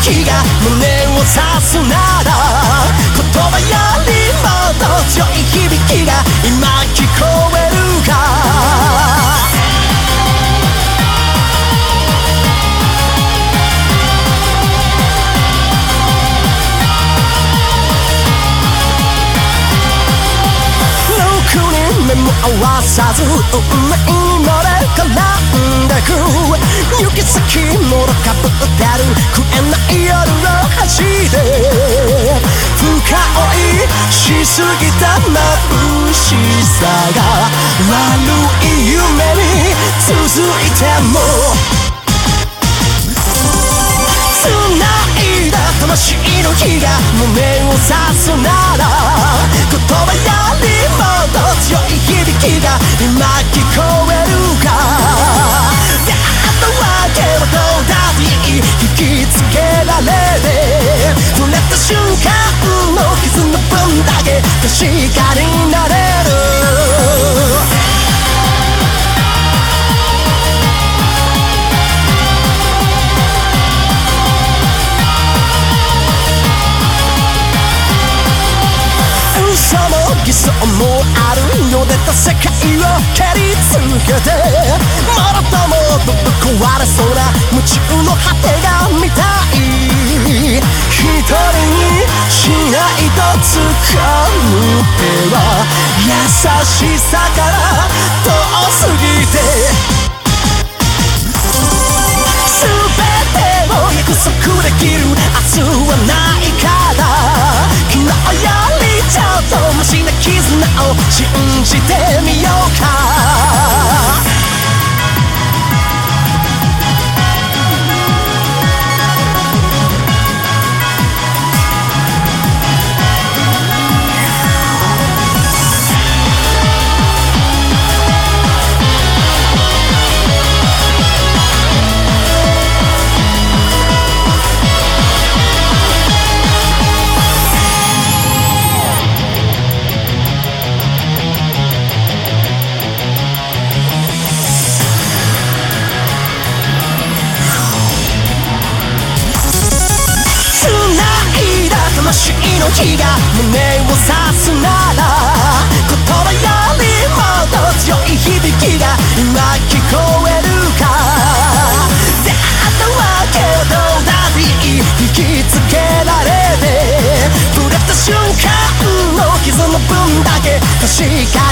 気が胸を刺すなら言葉よりもっと強い響きが今聞こえるか目も合わさず運命に乗れ絡んでく行き先もろかぶってる食えない夜を走れ深追いしすぎた眩しさが悪い夢に続いても繋いだ魂の火が胸を刺すなら言葉よりもっと強い響きが今聞こえるか出会ったわけはどうだっていい引きつけられて触れた瞬間の傷の分だけ確かになれる偽装もあるよ出た世界を蹴り続けてもろともど壊れそうな夢中の果てが見たい一人にしないと掴む手は優しさから遠すぎて全てを約束できる明日はないから昨日よりちょっとマシな絆を信じてみようか魂の火が胸を刺すなら言葉よりもっと強い響きが今聞こえるか出会ったわけはどうだっていい引きつけられて触れた瞬間の傷の分だけ確か